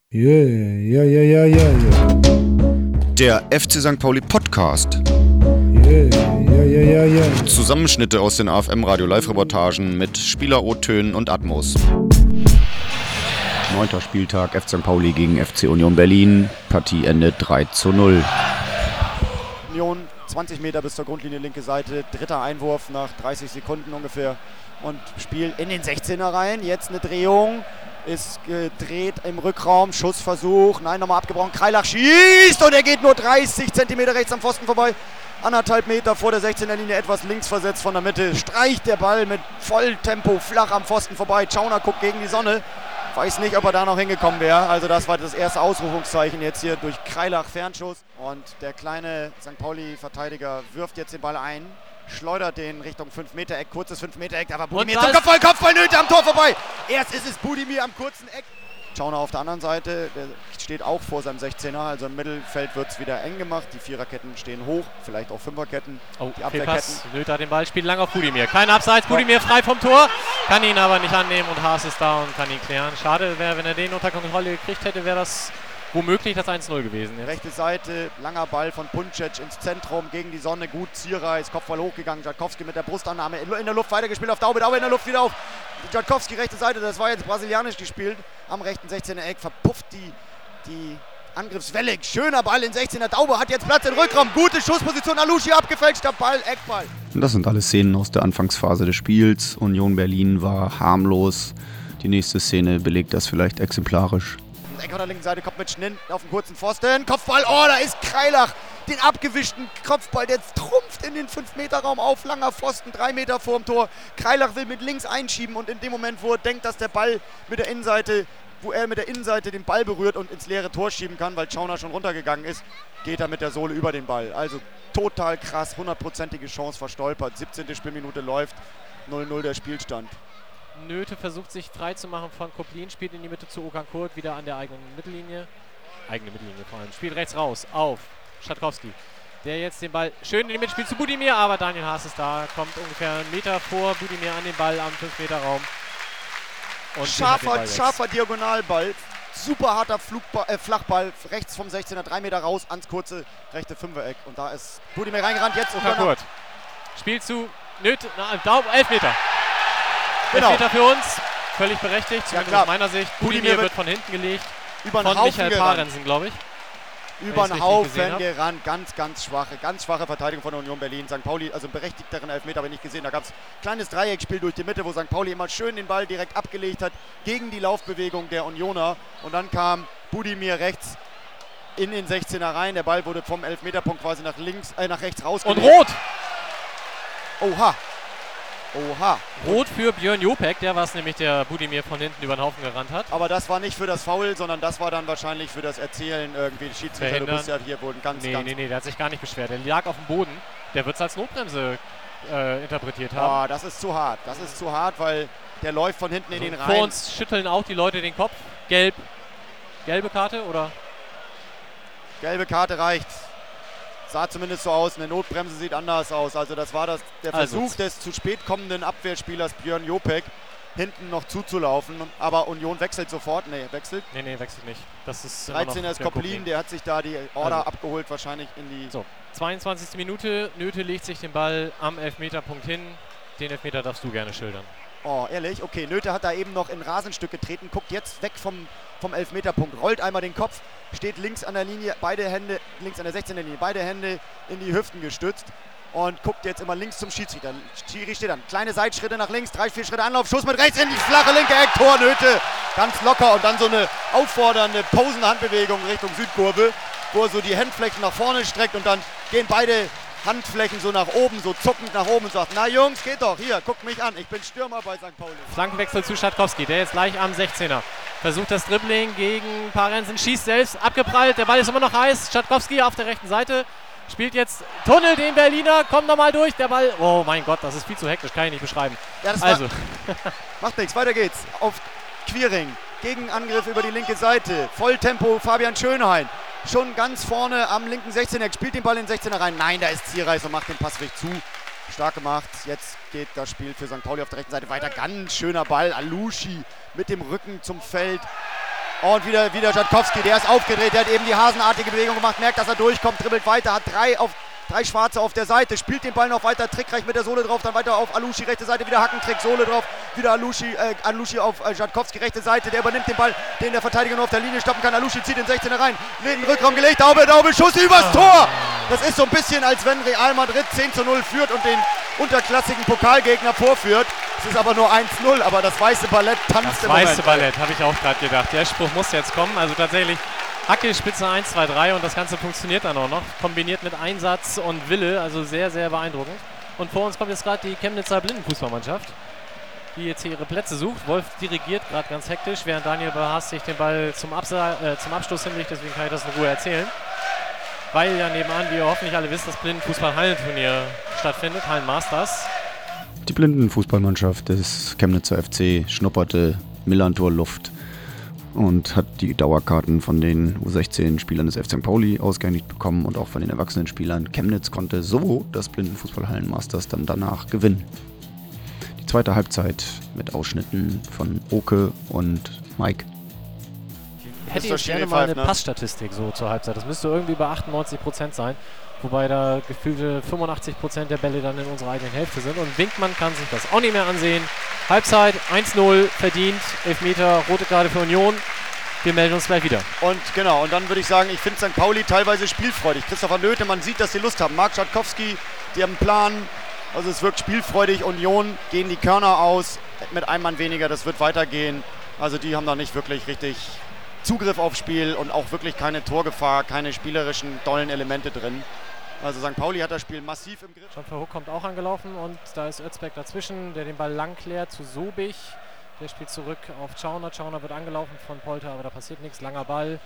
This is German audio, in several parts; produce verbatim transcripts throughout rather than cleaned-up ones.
Yeah, ja, ja, ja, ja, ja. Der F C Sankt Pauli Podcast. Yeah, ja, ja, ja, ja. Zusammenschnitte aus den A F M-Radio Live-Reportagen mit Spieler-O-Tönen und Atmos. Neunter Spieltag, F C Sankt Pauli gegen F C Union Berlin. Partie endet drei zu null. Union, zwanzig Meter bis zur Grundlinie, linke Seite. Dritter Einwurf nach dreißig Sekunden ungefähr. Und Spiel in den sechzehner rein. Jetzt eine Drehung. Ist gedreht im Rückraum. Schussversuch. Nein, nochmal abgebrochen. Kreilach schießt und er geht nur dreißig Zentimeter rechts am Pfosten vorbei. Anderthalb Meter vor der sechzehner Linie, etwas links versetzt von der Mitte. Streicht der Ball mit Volltempo flach am Pfosten vorbei. Tschauner guckt gegen die Sonne. Weiß nicht, ob er da noch hingekommen wäre. Also das war das erste Ausrufungszeichen jetzt hier durch Kreilach Fernschuss. Und der kleine Sankt Pauli-Verteidiger wirft jetzt den Ball ein. Schleudert den Richtung fünf Meter Eck, kurzes fünf Meter Eck, da war Budimir zum Kopfball, Kopfball, Nöte am Tor vorbei. Erst ist es Budimir am kurzen Eck. Tschauner auf der anderen Seite, der steht auch vor seinem sechzehner, also im Mittelfeld wird es wieder eng gemacht. Die Viererketten stehen hoch, vielleicht auch Fünferketten. Oh, die Abwehrketten. Nöte hat den Ball, spielt lang auf Budimir. Kein Abseits, Budimir frei vom Tor, kann ihn aber nicht annehmen und Haas ist da und kann ihn klären. Schade wäre, wenn er den unter Kontrolle gekriegt hätte, wäre das womöglich das eins null gewesen. Jetzt. Rechte Seite, langer Ball von Puncic ins Zentrum, gegen die Sonne, gut, Zierreis, Kopfball hochgegangen, Jatkowski mit der Brustannahme in der Luft weitergespielt, auf Daube, Daube in der Luft wieder auf. Jatkowski, rechte Seite, das war jetzt brasilianisch gespielt, am rechten sechzehner Eck, verpufft die, die Angriffswelle, schöner Ball in sechzehner, Daube hat jetzt Platz im Rückraum, gute Schussposition, Alushi abgefälschter Ball, Eckball. Das sind alles Szenen aus der Anfangsphase des Spiels. Union Berlin war harmlos. Die nächste Szene belegt das vielleicht exemplarisch. Eck auf der linken Seite kommt mit Schninn auf den kurzen Pfosten. Kopfball, oh, da ist Kreilach. Den abgewischten Kopfball, der trumpft in den fünf Meter Raum auf. Langer Pfosten, drei Meter vorm Tor. Kreilach will mit links einschieben und in dem Moment, wo er denkt, dass der Ball mit der Innenseite, wo er mit der Innenseite den Ball berührt und ins leere Tor schieben kann, weil Tschauner schon runtergegangen ist, geht er mit der Sohle über den Ball. Also total krass, hundertprozentige Chance verstolpert. siebzehnte Spielminute läuft, null null der Spielstand. Nöte versucht sich frei zu machen von Koplin, spielt in die Mitte zu Okankurt, wieder an der eigenen Mittellinie. Eigene Mittellinie vor allem. Spielt rechts raus auf Jatkowski, der jetzt den Ball schön in die Mitte spielt zu Budimir, aber Daniel Haas ist da, kommt ungefähr einen Meter vor Budimir an den Ball am fünf Meter Raum. Und scharfer, scharfer Diagonalball, super harter Flugball, äh, Flachball, rechts vom sechzehner, drei Meter raus ans kurze rechte Fünfereck. Und da ist Budimir reingerannt, jetzt Okankurt. Spielt zu Nöte, na, Daub, elf Meter. Genau. Elfmeter für uns, völlig berechtigt, zumindest ja, aus meiner Sicht. Budimir wird, wird von hinten gelegt, über von Haufen Michael gerannt. Parensen, glaube ich. Über einen Haufen gerannt, ganz, ganz schwache, ganz schwache Verteidigung von Union Berlin. Sankt Pauli, also einen berechtigteren Elfmeter habe ich nicht gesehen. Da gab es ein kleines Dreieckspiel durch die Mitte, wo Sankt Pauli immer schön den Ball direkt abgelegt hat gegen die Laufbewegung der Unioner. Und dann kam Budimir rechts in den sechzehner rein. Der Ball wurde vom Elfmeterpunkt quasi nach links, äh, nach rechts rausgelegt. Und rot! Oha! Oha. Rot für Björn Jopek, der war es nämlich, der Budimir von hinten über den Haufen gerannt hat. Aber das war nicht für das Foul, sondern das war dann wahrscheinlich für das Erzählen irgendwie. Schiedsrichter, du bist ja hier wohl ganz, nee, ganz... Nee, nee, der hat sich gar nicht beschwert. Der lag auf dem Boden. Der wird es als Notbremse äh, interpretiert haben. Oh, das ist zu hart. Das ist zu hart, weil der läuft von hinten in den rein. Vor uns schütteln auch die Leute den Kopf. Gelb. Gelbe Karte, oder? Gelbe Karte reicht. Sah zumindest so aus, eine Notbremse sieht anders aus. Also das war das, der Versuch also. des zu spät kommenden Abwehrspielers Björn Jopek, hinten noch zuzulaufen. Aber Union wechselt sofort. Nee, wechselt. Nee, nee, wechselt nicht. Das ist dreizehner ist Koplin, der hat sich da die Order also. abgeholt, wahrscheinlich in die... So, zweiundzwanzigste Minute, Nöte legt sich den Ball am Elfmeterpunkt hin. Den Elfmeter darfst du gerne schildern. Oh, ehrlich? Okay, Nöte hat da eben noch in Rasenstück getreten, guckt jetzt weg vom, vom Elfmeterpunkt, rollt einmal den Kopf, steht links an der Linie, beide Hände, links an der sechzehner Linie, beide Hände in die Hüften gestützt und guckt jetzt immer links zum Schiedsrichter. Schiri steht dann, kleine Seitschritte nach links, drei, vier Schritte Anlauf, Schuss mit rechts in die flache linke Eck, Tor, Nöte, ganz locker und dann so eine auffordernde, posende Handbewegung Richtung Südkurve, wo er so die Handflächen nach vorne streckt und dann gehen beide Handflächen so nach oben, so zuckend nach oben und sagt, na Jungs, geht doch, hier, guckt mich an, ich bin Stürmer bei Sankt Pauli. Flankenwechsel zu Jatkowski, der jetzt gleich am sechzehner. Versucht das Dribbling gegen Parensen, schießt selbst, abgeprallt, der Ball ist immer noch heiß. Jatkowski auf der rechten Seite, spielt jetzt Tunnel den Berliner, kommt nochmal durch, der Ball, oh mein Gott, das ist viel zu hektisch, kann ich nicht beschreiben. Ja, das also. Macht nichts, weiter geht's. Auf Quiring, Gegenangriff über die linke Seite, Volltempo Fabian Schönhain. Schon ganz vorne am linken sechzehner, spielt den Ball in den sechzehner rein. Nein, da ist Zierreis und macht den Passweg zu. Stark gemacht. Jetzt geht das Spiel für Sankt Pauli auf der rechten Seite weiter. Ganz schöner Ball. Alushi mit dem Rücken zum Feld. Und wieder, wieder Schatkowski, der ist aufgedreht, der hat eben die hasenartige Bewegung gemacht, merkt, dass er durchkommt, dribbelt weiter, hat drei, auf, drei Schwarze auf der Seite, spielt den Ball noch weiter, trickreich mit der Sohle drauf, dann weiter auf Alushi, rechte Seite, wieder Hackentrick, Sohle drauf, wieder Alushi, äh, Alushi auf äh, Schatkowski, rechte Seite, der übernimmt den Ball, den der Verteidiger nur auf der Linie stoppen kann, Alushi zieht den sechzehner rein, in den Rückraum gelegt, Daube, Daube, Schuss übers Tor! Das ist so ein bisschen, als wenn Real Madrid zehn zu null führt und den unterklassigen Pokalgegner vorführt. Es ist aber nur eins null, aber das weiße Ballett tanzt Das im weiße Moment. Ballett, habe ich auch gerade gedacht. Der Spruch muss jetzt kommen. Also tatsächlich Hacke, Spitze eins, zwei, drei und das Ganze funktioniert dann auch noch. Kombiniert mit Einsatz und Wille, also sehr, sehr beeindruckend. Und vor uns kommt jetzt gerade die Chemnitzer Blindenfußballmannschaft, die jetzt hier ihre Plätze sucht. Wolf dirigiert gerade ganz hektisch, während Daniel Behas sich den Ball zum, Absa äh, zum Abschluss hinlegt. Deswegen kann ich das in Ruhe erzählen. Weil ja nebenan, wie ihr hoffentlich alle wisst, das Blindenfußball-Hallenturnier stattfindet, Hallenmasters. Die Blindenfußballmannschaft des Chemnitzer F C schnupperte Millantor-Luft und hat die Dauerkarten von den U sechzehn Spielern des F C Sankt Pauli ausgehändigt bekommen und auch von den erwachsenen Spielern. Chemnitz konnte so das Blindenfußball-Hallenmasters dann danach gewinnen. Die zweite Halbzeit mit Ausschnitten von Oke und Mike. Hätte das ich gerne Schiri mal eine pfeift, ne? Passstatistik so zur Halbzeit. Das müsste irgendwie bei achtundneunzig Prozent sein. Wobei da gefühlte fünfundachtzig Prozent der Bälle dann in unserer eigenen Hälfte sind. Und Winkmann kann sich das auch nicht mehr ansehen. Halbzeit eins null, verdient, Elfmeter, rote Karte für Union. Wir melden uns gleich wieder. Und genau, und dann würde ich sagen, ich finde Sankt Pauli teilweise spielfreudig. Christopher Nöte, man sieht, dass sie Lust haben. Marc Schatkowski, die haben einen Plan. Also es wirkt spielfreudig. Union gehen die Körner aus. Mit einem Mann weniger, das wird weitergehen. Also die haben da nicht wirklich richtig Zugriff aufs Spiel und auch wirklich keine Torgefahr, keine spielerischen, dollen Elemente drin. Also Sankt Pauli hat das Spiel massiv im Griff. John Verhoek kommt auch angelaufen und da ist Özbeck dazwischen, der den Ball lang klärt zu Sobich. Der spielt zurück auf Tschauner. Tschauner wird angelaufen von Polter, aber da passiert nichts. Langer Ball.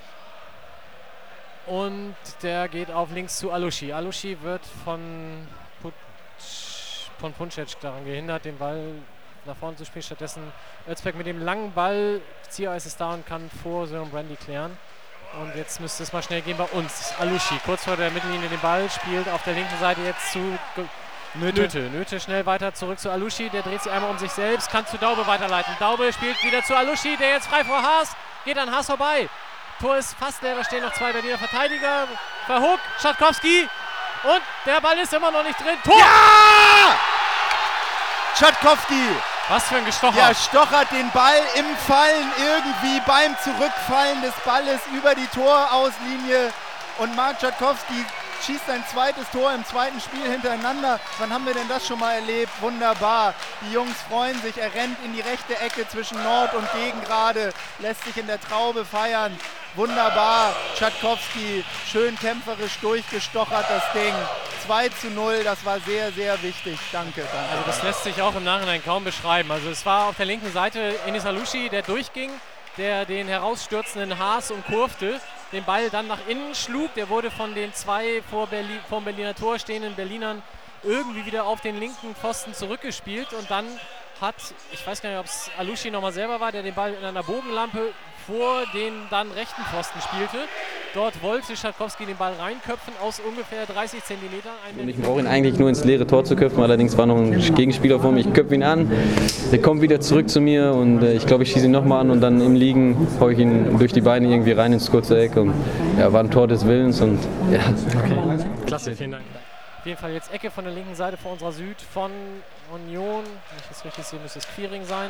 Und der geht auf links zu Alushi. Alushi wird von, Put von Puncic daran gehindert, den Ball nach vorne zu spielen. Stattdessen Özbeck mit dem langen Ball. Ziereis ist da und kann vor Sören Brandy klären. Und jetzt müsste es mal schnell gehen bei uns. Alushi kurz vor der Mittellinie den Ball, spielt auf der linken Seite jetzt zu Nöte. Nöte. Nöte schnell weiter zurück zu Alushi. Der dreht sich einmal um sich selbst, kann zu Daube weiterleiten. Daube spielt wieder zu Alushi, der jetzt frei vor Haas. Geht an Haas vorbei. Tor ist fast leer, da stehen noch zwei Berliner Verteidiger. Verhoek, Schatkowski. Und der Ball ist immer noch nicht drin. Tor! Ja! Schatkowski! Was für ein Gestocher. Ja, stochert den Ball im Fallen irgendwie beim Zurückfallen des Balles über die Torauslinie. Und Marc Schatkowski schießt sein zweites Tor im zweiten Spiel hintereinander. Wann haben wir denn das schon mal erlebt? Wunderbar. Die Jungs freuen sich. Er rennt in die rechte Ecke zwischen Nord und Gegengrade. Lässt sich in der Traube feiern. Wunderbar. Schatkowski schön kämpferisch durchgestochert das Ding. zwei zu null, das war sehr, sehr wichtig. Danke, danke. Also das lässt sich auch im Nachhinein kaum beschreiben. Also es war auf der linken Seite Enis Alushi, der durchging, der den herausstürzenden Haas umkurfte, den Ball dann nach innen schlug. Der wurde von den zwei vor, Berlin, vor dem Berliner Tor stehenden Berlinern irgendwie wieder auf den linken Pfosten zurückgespielt. Und dann hat, ich weiß gar nicht, ob es Alushi nochmal selber war, der den Ball in einer Bogenlampe vor den dann rechten Pfosten spielte. Dort wollte Schatkowski den Ball reinköpfen aus ungefähr dreißig Zentimetern. Und ich brauche ihn eigentlich nur ins leere Tor zu köpfen, allerdings war noch ein Gegenspieler vor mir. Ich köpfe ihn an, der kommt wieder zurück zu mir und äh, ich glaube, ich schieße ihn nochmal an und dann im Liegen haue ich ihn durch die Beine irgendwie rein ins kurze Eck. Und ja, war ein Tor des Willens und ja. Okay, klasse, vielen Dank. Auf jeden Fall jetzt Ecke von der linken Seite vor unserer Süd von Union. Wenn ich das richtig sehe, müsste es Quiring sein.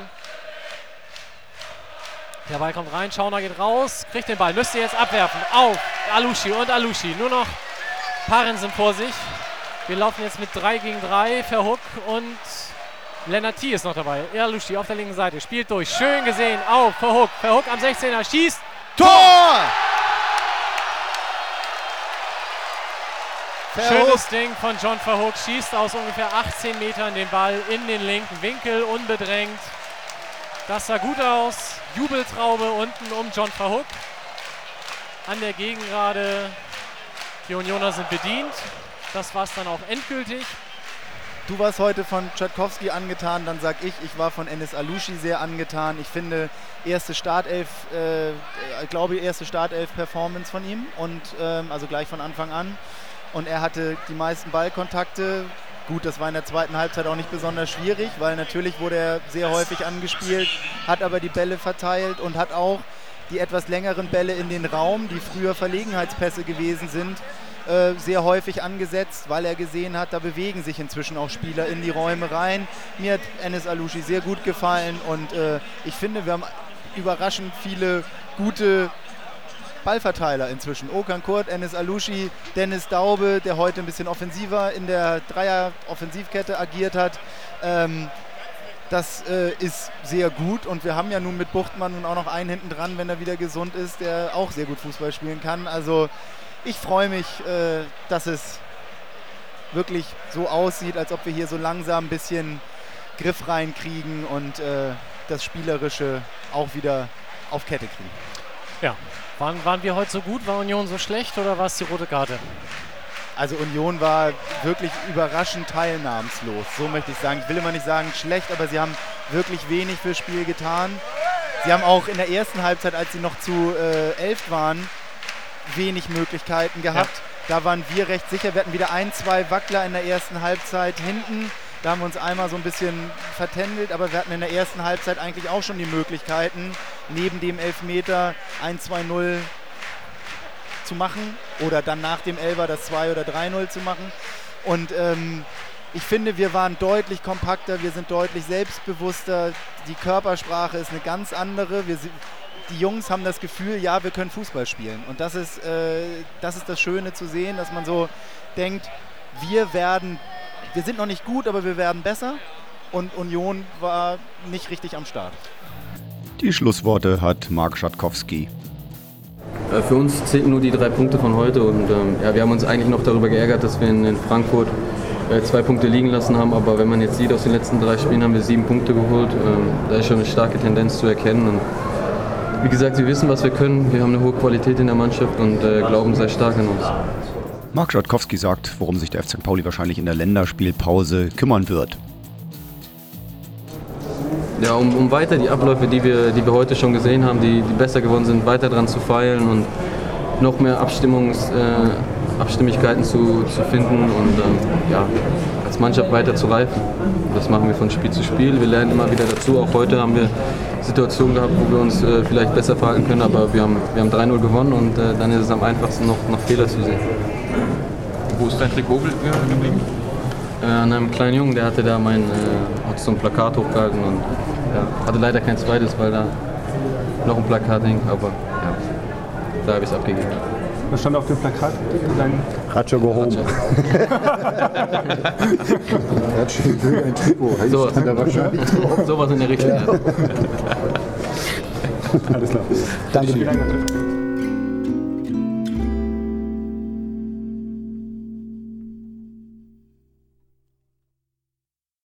Der Ball kommt rein, Schauner geht raus, kriegt den Ball, müsste jetzt abwerfen auf Alushi und Alushi. Nur noch Parensen vor sich. Wir laufen jetzt mit drei gegen drei. Verhoek und Lennart T. ist noch dabei. Alushi auf der linken Seite, spielt durch. Schön gesehen auf Verhoek. Verhoek am sechzehner, schießt. Tor! Schönes Ding von John Verhoek, schießt aus ungefähr achtzehn Metern den Ball in den linken Winkel, unbedrängt. Das sah gut aus. Jubeltraube unten um John Verhoek. An der Gegengrade. Die Unioner sind bedient. Das war es dann auch endgültig. Du warst heute von Schatkowski angetan, dann sag ich, ich war von Enis Alushi sehr angetan. Ich finde, erste Startelf, äh, ich glaube, erste Startelf-Performance von ihm und ähm, also gleich von Anfang an. Und er hatte die meisten Ballkontakte. Gut, das war in der zweiten Halbzeit auch nicht besonders schwierig, weil natürlich wurde er sehr häufig angespielt, hat aber die Bälle verteilt und hat auch die etwas längeren Bälle in den Raum, die früher Verlegenheitspässe gewesen sind, äh, sehr häufig angesetzt, weil er gesehen hat, da bewegen sich inzwischen auch Spieler in die Räume rein. Mir hat Enes Aloushi sehr gut gefallen und äh, ich finde, wir haben überraschend viele gute Ballverteiler inzwischen. Okan Kurt, Enes Aloushi, Dennis Daube, der heute ein bisschen offensiver in der Dreier-Offensivkette agiert hat. Ähm, das äh, ist sehr gut und wir haben ja nun mit Buchtmann nun auch noch einen hinten dran, wenn er wieder gesund ist, der auch sehr gut Fußball spielen kann. Also ich freue mich, äh, dass es wirklich so aussieht, als ob wir hier so langsam ein bisschen Griff reinkriegen und äh, das Spielerische auch wieder auf Kette kriegen. Ja, waren, waren wir heute so gut? War Union so schlecht oder war es die rote Karte? Also Union war wirklich überraschend teilnahmslos, so möchte ich sagen. Ich will immer nicht sagen schlecht, aber sie haben wirklich wenig fürs Spiel getan. Sie haben auch in der ersten Halbzeit, als sie noch zu äh, elf waren, wenig Möglichkeiten gehabt. Ja. Da waren wir recht sicher. Wir hatten wieder ein, zwei Wackler in der ersten Halbzeit hinten. Da haben wir uns einmal so ein bisschen vertändelt, aber wir hatten in der ersten Halbzeit eigentlich auch schon die Möglichkeiten, neben dem Elfmeter eins zwei null zu machen oder dann nach dem Elfer das zwei oder drei null zu machen. Und ähm, ich finde, wir waren deutlich kompakter, wir sind deutlich selbstbewusster. Die Körpersprache ist eine ganz andere. Wir, die Jungs haben das Gefühl, ja, wir können Fußball spielen. Und das ist, äh, das ist das Schöne zu sehen, dass man so denkt, wir werden, wir sind noch nicht gut, aber wir werden besser. Und Union war nicht richtig am Start. Die Schlussworte hat Marc Schatkowski. Für uns zählten nur die drei Punkte von heute und ähm, ja, wir haben uns eigentlich noch darüber geärgert, dass wir in, in Frankfurt äh, zwei Punkte liegen lassen haben, aber wenn man jetzt sieht, aus den letzten drei Spielen haben wir sieben Punkte geholt, ähm, da ist schon eine starke Tendenz zu erkennen und wie gesagt, wir wissen, was wir können, wir haben eine hohe Qualität in der Mannschaft und äh, glauben sehr stark an uns. Marc Schatkowski sagt, worum sich der F C Sankt Pauli wahrscheinlich in der Länderspielpause kümmern wird. Ja, um, um weiter die Abläufe, die wir, die wir heute schon gesehen haben, die, die besser geworden sind, weiter dran zu feilen und noch mehr Abstimmungs, äh, Abstimmigkeiten zu, zu finden und ähm, ja, als Mannschaft weiter zu reifen. Das machen wir von Spiel zu Spiel. Wir lernen immer wieder dazu. Auch heute haben wir Situationen gehabt, wo wir uns äh, vielleicht besser verhalten können, aber wir haben, wir haben drei null gewonnen und äh, dann ist es am einfachsten, noch, noch Fehler zu sehen. Wo ist dein Trikot geblieben? Äh, an einem kleinen Jungen, der hatte da mein, äh, hat so ein Plakat hochgehalten und ja, hatte leider kein zweites, weil da noch ein Plakat hing, aber ja, da habe ich es abgegeben. Was stand auf dem Plakat? Dein Ratscher go home. Ratscher will ein Trikot. So, Stand da wahrscheinlich drauf. sowas in der Richtung. Ja. Alles klar. Danke dir.